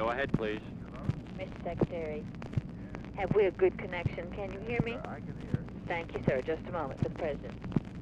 Go ahead, please. Mr. Secretary, have we a good connection? Can you hear me? I can hear. Thank you, sir. Just a moment for the President.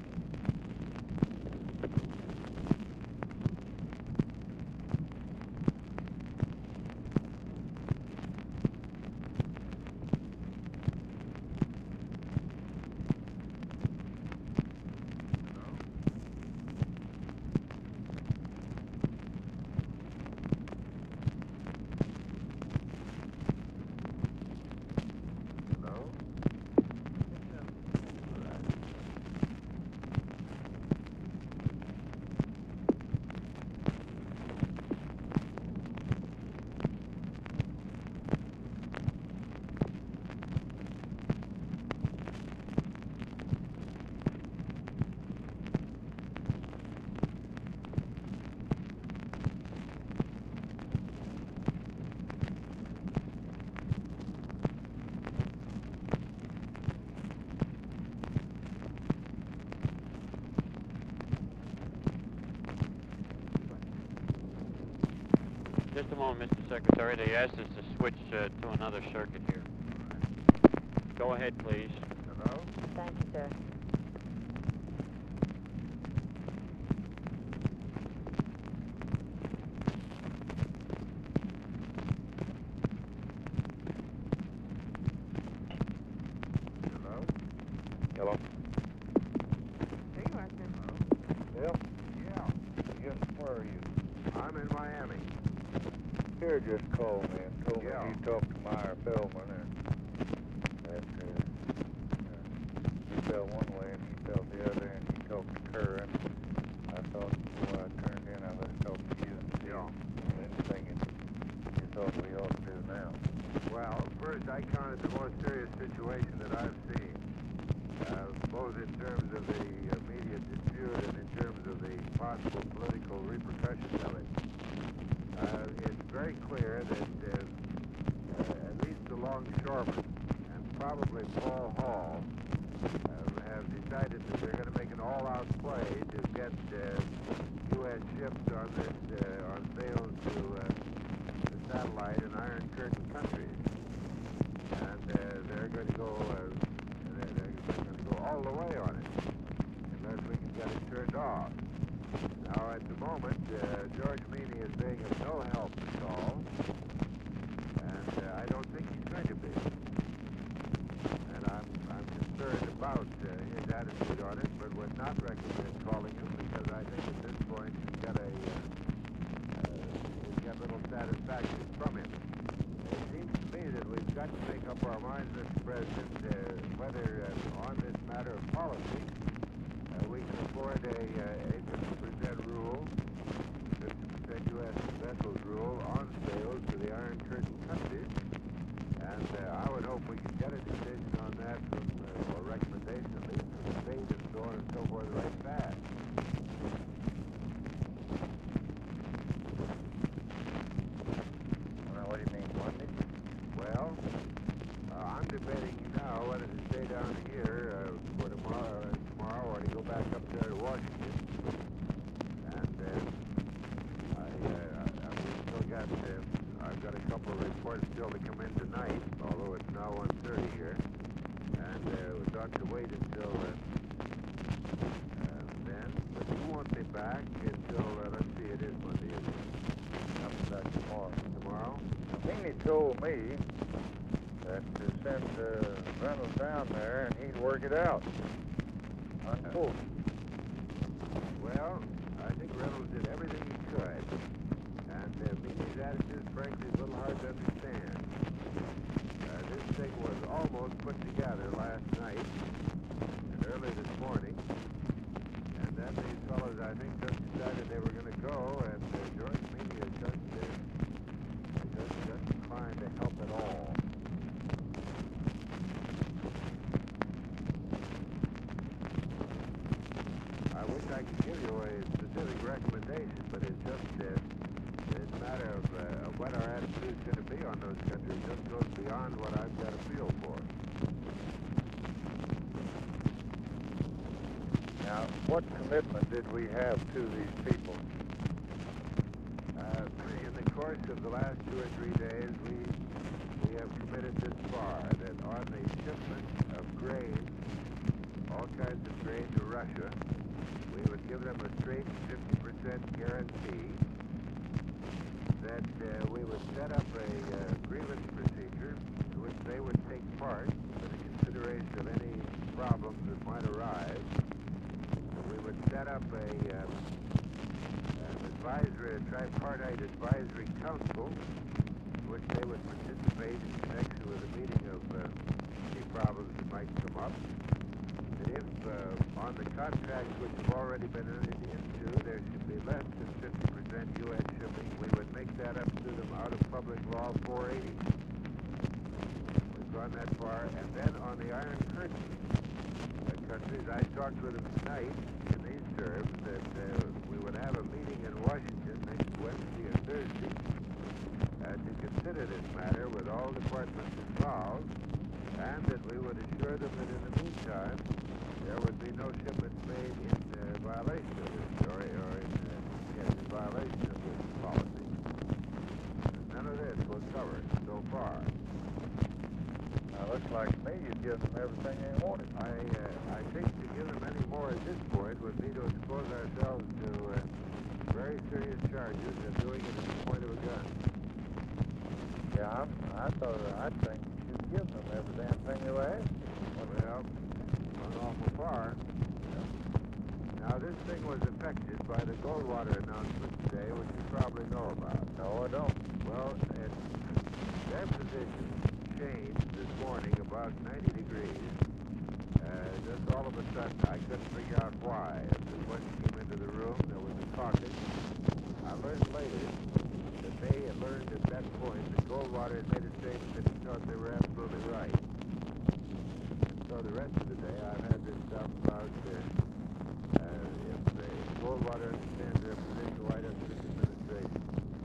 Just a moment, Mr. Secretary. They asked us to switch to another circuit here. Go ahead, please. Hello? Thank you, sir. Hello? Hello? Here you are, sir. Bill? Yeah. Yes, where are you? I'm in Miami. Here just called me and told Yeah. me he talked to Meyer Feldman and that he felt one way and he felt the other and he talked to Curran. I thought before I turned in I let's talk to you and see anything you thought we ought to do now. Well, first I counted the most serious situation that I've seen, both in terms of the immediate dispute and in terms of the possible political repercussions of it. It's very clear that at least the longshoremen and probably Paul Hall have decided that they're going to make an all-out play to get U.S. ships on sails to the satellite and Iron Curtain countries, and they're going to go all the way on it unless we can get it turned off. Now, at the moment, George Meany is being of no help at all, and I don't think he's going to be. And I'm concerned about his attitude on it, but would not recommend calling him because I think at this point he'll get little satisfaction from him. It seems to me that we've got to make up our minds, Mr. President, whether on this matter of policy we can afford a 50% rule, 50% U.S. vessels rule on sales to the Iron Curtain countries, and I would hope we could get a decision on that or recommendation at least from the state and so on and so forth right fast. Well, what do you mean, Monday? Well, I'm debating now whether to stay down here for tomorrow or to go back up there to Washington. And I've got a couple of reports still to come in tonight, although it's now 1:30 here. And we thought to wait until then, but you won't be back until, let's see, it is Monday, isn't it? I'll be back tomorrow. Tomorrow? Meany told me that to send Reynolds down there and he'd work it out. Unquote. Well, I think Reynolds did everything he could, and Meany's attitude, frankly, is a little hard to understand. This thing was almost put together last night and early this morning, and then these fellows, I think, just decided they were going to go, and George Meany is just inclined to help at all. I wish I could give you a specific recommendation, but it's just it's a matter of what our attitude's going to be on those countries. Just goes beyond what I've got a feel for. Now, what commitment did we have to these people? In the course of the last 2 or 3 days, we have committed this far, that on the shipment of grain, all kinds of grain to Russia, we would give them a straight 50% guarantee, that we would set up a grievance procedure to which they would take part for the consideration of any problems that might arise. We would set up an tripartite advisory council in which they would participate in connection with a meeting of any problems that might come up. That if on the contracts which have already been entered into there should be less than 50% U.S. shipping, we would make that up to them out of Public Law 480. We've gone that far. And then on the Iron Curtain countries, I talked with them tonight in these terms that we would have a meeting in Washington next Wednesday and Thursday to consider this matter with all departments involved, and that we would assure them that in the meantime there would be no shipments made in violation of this, or in violation of this policy. None of this was covered so far. Now, looks like to me you've given them everything they wanted. I think to give them any more at this point would be to expose ourselves to very serious charges of doing it at the point of a gun. Yeah, I think you've given them every damn thing they were asking. Well, not awful far. Now, this thing was affected by the Goldwater announcement today, which you probably know about. No, I don't. Well, their position changed this morning about 90 degrees. Just all of a sudden, I couldn't figure out why. As the one came into the room, there was a talking. I learned later that they had learned at that point that Goldwater had made a statement that he thought they were absolutely right. And so the rest of the day, I've had this stuff about if Goldwater understands their position, why doesn't this administration?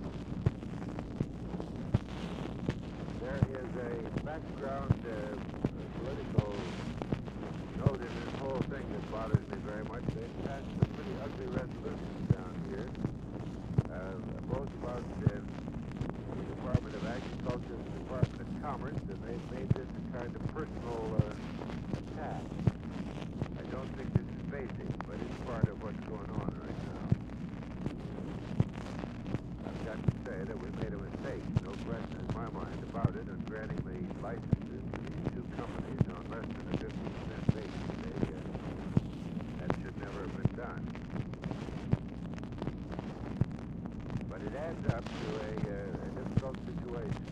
There is a background political note in this whole thing that bothers me very much. They've passed some pretty ugly resolutions down here, both about the Department of Agriculture and the Department of Commerce, and they've made this a kind of personal attack. I don't think this is basic, but it's part of what's going on right now. I've got to say that we made a mistake, no question in my mind about it, in granting the licenses to these two companies on less than a 50% basis. That should never have been done. But it adds up to a difficult situation.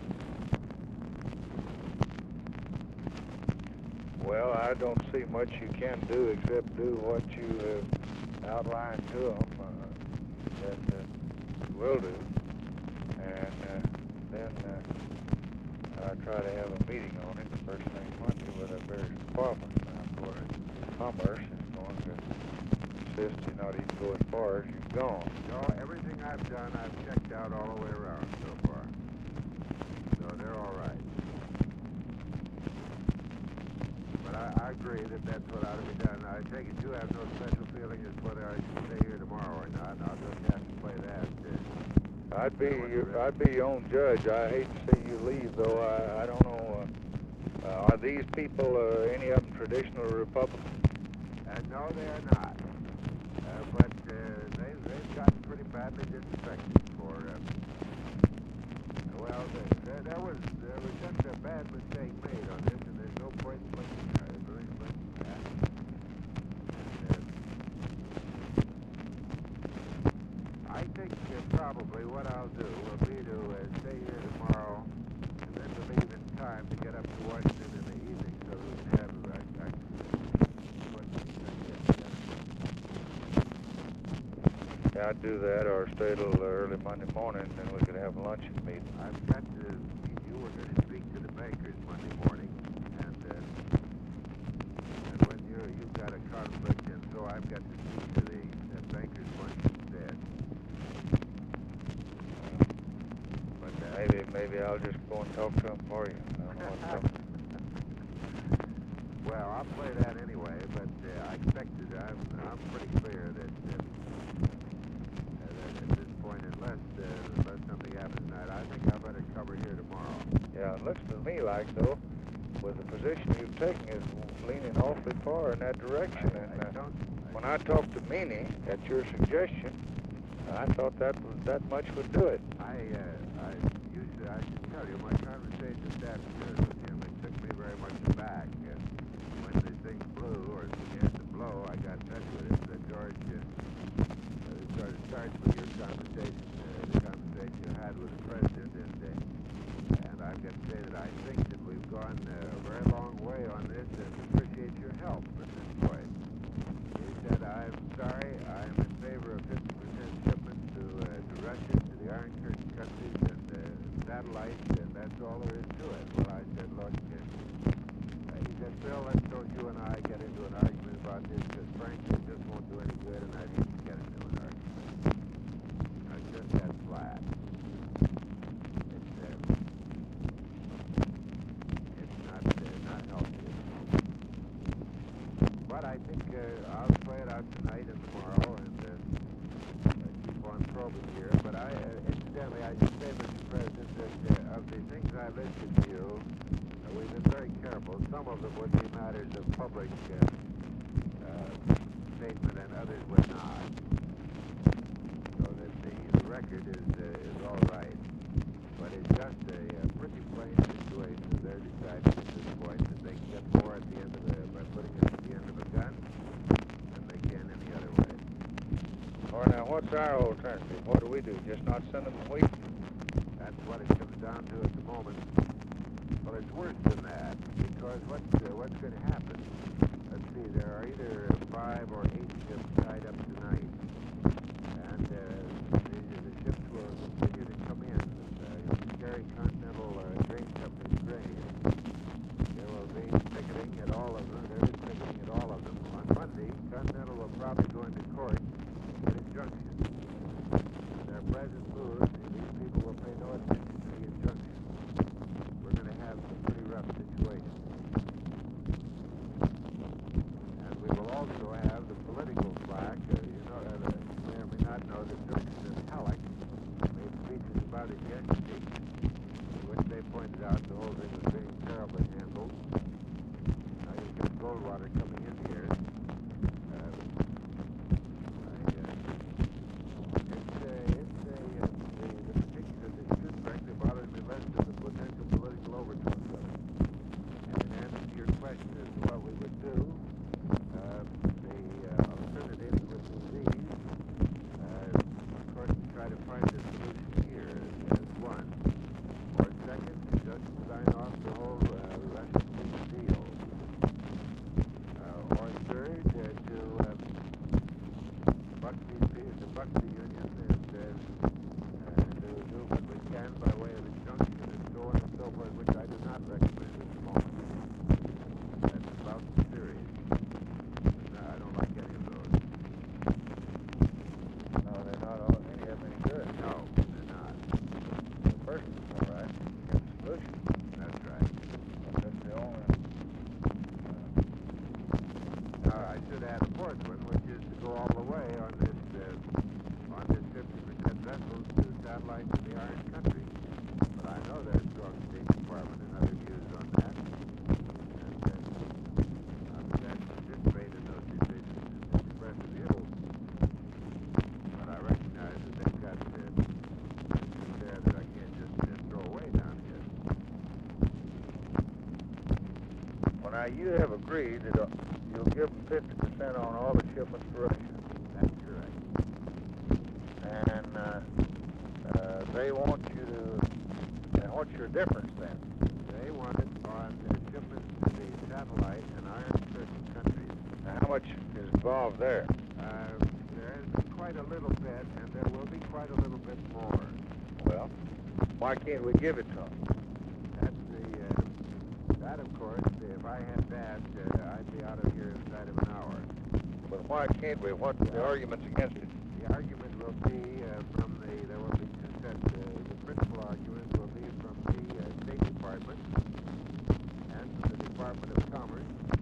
Well, I don't see much you can do except do what you have outlined to them that you will do. And then I'll try to have a meeting on it the first thing Monday with our various departments. Now, of course, Commerce is going to insist you not even go as far as you've gone. No, everything I've done, I've checked out all the way around so far. So they're all right. But I agree that that's what ought to be done. I take it you have no special feeling as to whether I should stay here tomorrow or not. I'll just have to play that. I'd be your own judge. I hate to see you leave, though. I don't know. Are these people, any of them, traditional Republicans? No, they are not. But they've gotten pretty badly disaffected for. Well, there was just a bad mistake made on this, and there's no point in looking at it. I think probably what I'll do will be to stay here tomorrow and then to leave in time to get up to Washington in the evening so that we can have Yeah, I'd do that, or stay till early Monday morning, and then we could have a luncheon meeting. I've got to, you were going to speak to the bankers Monday morning, and when you've got a conflict, and so I've got to speak to the bankers lunch instead. But maybe I'll just go and talk to them for you. I don't know what's up. Well, I'll play that anyway, but I expected, I'm pretty clear that at this point, unless something happen tonight. I think I better cover here tomorrow. Yeah, it looks to me like, though, with the position you've taken, is leaning awfully far in that direction. When I talked to Meany, at your suggestion, I thought that much would do it. I should tell you, my conversation this afternoon with him, it took me very much aback. When the thing blew, or began to blow, I got in touch with him, said, George, it sort of starts with your conversation, the conversation you had with the president, and I've got to say that I think that we've gone a very long way on this and appreciate your help at this point. He said, I'm sorry, I'm in favor of 50% shipments to Russia, to the Iron Curtain countries, and satellites, and that's all there is to it. Well, I said, look, he said, Phil, let's don't you and I get into an argument about this, because frankly, it just won't do any good, and I hate to get into an argument. I just that flat. It's not healthy at the moment. But I think I'll play it out tonight and tomorrow, and keep on probing here. But incidentally, I should say, Mr. President, that of the things I listed to you, we've been very careful. Some of them would be matters of public statement, and others would not. So that the record is all right. But it's just a pretty plain situation that they're deciding at this point that they can get more at the end of by putting it at the end of a gun than they can any other way. All right, now, what's our alternative? What do we do? Just not send them wheat? That's what it comes down to at the moment. Well, it's worse than that, because what's going to happen? Let's see, there are either 5 or 8 ships tied up tonight, and the ships will continue to come in and carry Continental Grain Company's grain. There will be picketing at all of them. There is picketing at all of them. On Monday, Continental will probably go into court and get injunctions. In their present mood, these people will pay no attention to the injunction. We're going to have a pretty rough situation. And we will also have the political flack. You may or may not know that Dirksen and Halleck made speeches about it yesterday, in which they pointed out the whole thing was being terribly handled. Now you've got Goldwater coming in here. The particular dispute, frankly, bothers me less than the potential political overtones of it. And in answer to your question as to what we would do, the alternatives would be these. Of course, to try to find a solution here as one. Or second, just sign off the whole Russian peace deal. Or third, to buck the Union and to do what we can by way of injunction and so on and so forth, which I do not recommend at the moment. That's about the theory. No, I don't like any of those. No, they're not all any of them any good. No, they're not. The first one's all right. Get the solution. That's right. That's the only... Now, I should add a fourth one, which is to go all the way on this 50% vessels to satellites in the Iron Country. But I know there's strong State Department and other views on that. And I'm glad to participate in those decisions and express a view. But I recognize that they've got things there that I can't just throw away down here. Well, now, you have agreed that you'll give them 50% on all the shipments to Russia. That's correct. And they want you to... And what's your difference then? They want it on shipments to the satellite and Iron Curtain countries. Now, how much is involved there? There's quite a little bit, and there will be quite a little bit more. Well, why can't we give it to them? That's that of course, if I had that, I'd be out of here inside of an hour. But why can't we? What's the arguments against it? The argument will be there will be two sets. The principal argument will be from the State Department and from the Department of Commerce.